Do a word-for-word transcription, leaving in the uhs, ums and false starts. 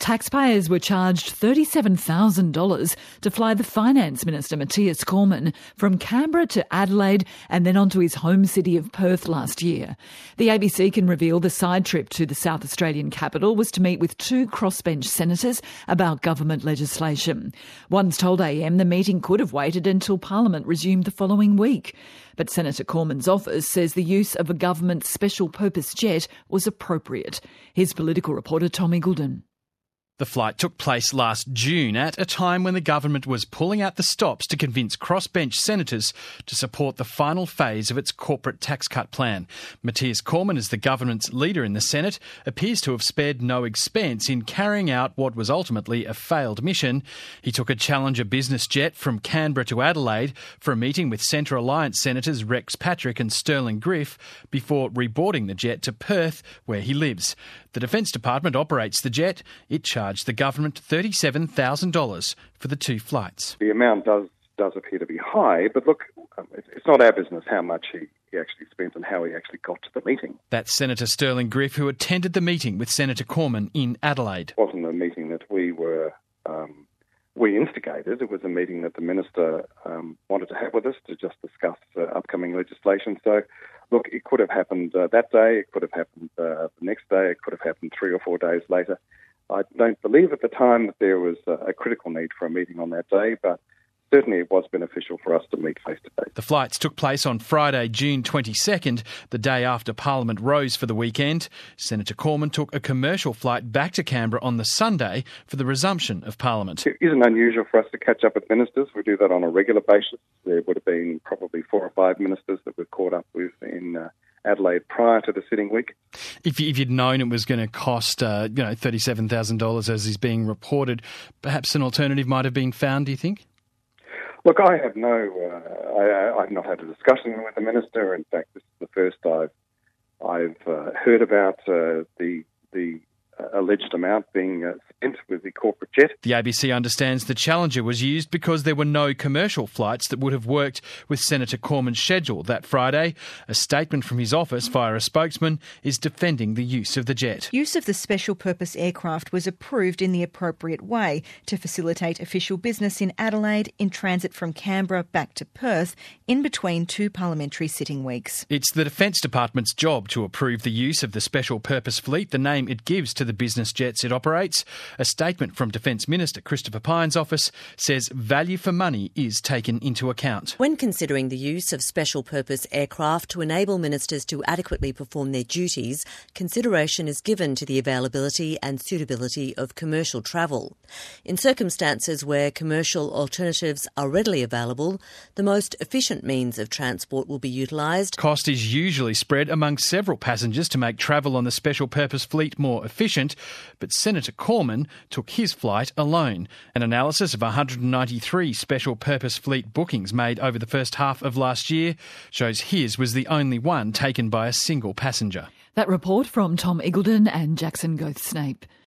Taxpayers were charged thirty-seven thousand dollars to fly the Finance Minister, Matthias Cormann, from Canberra to Adelaide and then on to his home city of Perth last year. The A B C can reveal the side trip to the South Australian capital was to meet with two crossbench senators about government legislation. One's told A M the meeting could have waited until Parliament resumed the following week. But Senator Cormann's office says the use of a government special purpose jet was appropriate. Here's political reporter Tom Eagledon. The flight took place last June at a time when the government was pulling out the stops to convince crossbench senators to support the final phase of its corporate tax cut plan. Matthias Cormann, as the government's leader in the Senate, appears to have spared no expense in carrying out what was ultimately a failed mission. He took a Challenger business jet from Canberra to Adelaide for a meeting with Centre Alliance senators Rex Patrick and Sterling Griff before reboarding the jet to Perth, where he lives. The Defence Department operates the jet. It charged the government thirty-seven thousand dollars for the two flights. The amount does does appear to be high, but look, um, it's not our business how much he, he actually spent and how he actually got to the meeting. That's Senator Sterling Griff, who attended the meeting with Senator Cormann in Adelaide. It wasn't a meeting that we were um, we instigated. It was a meeting that the Minister um, wanted to have with us to just discuss uh, upcoming legislation. So, look, it could have happened uh, that day, it could have happened uh, the next day, it could have happened three or four days later. I don't believe at the time that there was a critical need for a meeting on that day, but certainly it was beneficial for us to meet face-to-face. The flights took place on Friday, June twenty-second, the day after Parliament rose for the weekend. Senator Cormann took a commercial flight back to Canberra on the Sunday for the resumption of Parliament. It isn't unusual for us to catch up with ministers. We do that on a regular basis. There would have been probably four or five ministers that we've caught up with in uh, Adelaide prior to the sitting week. If, if you'd known it was going to cost uh, you know, thirty-seven thousand dollars as is being reported, perhaps an alternative might have been found, do you think? Look, I have no, uh, I, I've not had a discussion with the Minister. In fact, this is the first I've, I've uh, heard about uh, the the uh, alleged amount being uh, spent with the corporate jet. The A B C understands the Challenger was used because there were no commercial flights that would have worked with Senator Cormann's schedule that Friday. A statement from his office via a spokesman is defending the use of the jet. Use of the special purpose aircraft was approved in the appropriate way to facilitate official business in Adelaide in transit from Canberra back to Perth in between two parliamentary sitting weeks. It's the Defence Department's job to approve the use of the special purpose fleet, the name it gives to the business jets it operates. A statement from Defence Minister Christopher Pyne's office says value for money is taken into account. When considering the use of special purpose aircraft to enable ministers to adequately perform their duties, consideration is given to the availability and suitability of commercial travel. In circumstances where commercial alternatives are readily available, the most efficient means of transport will be utilised. Cost is usually spread among several passengers to make travel on the special purpose fleet more efficient, but Senator Cormann took his flight alone. An analysis of one hundred ninety-three special purpose fleet bookings made over the first half of last year shows his was the only one taken by a single passenger. That report from Tom Eagledon and Jackson Goth-Snape.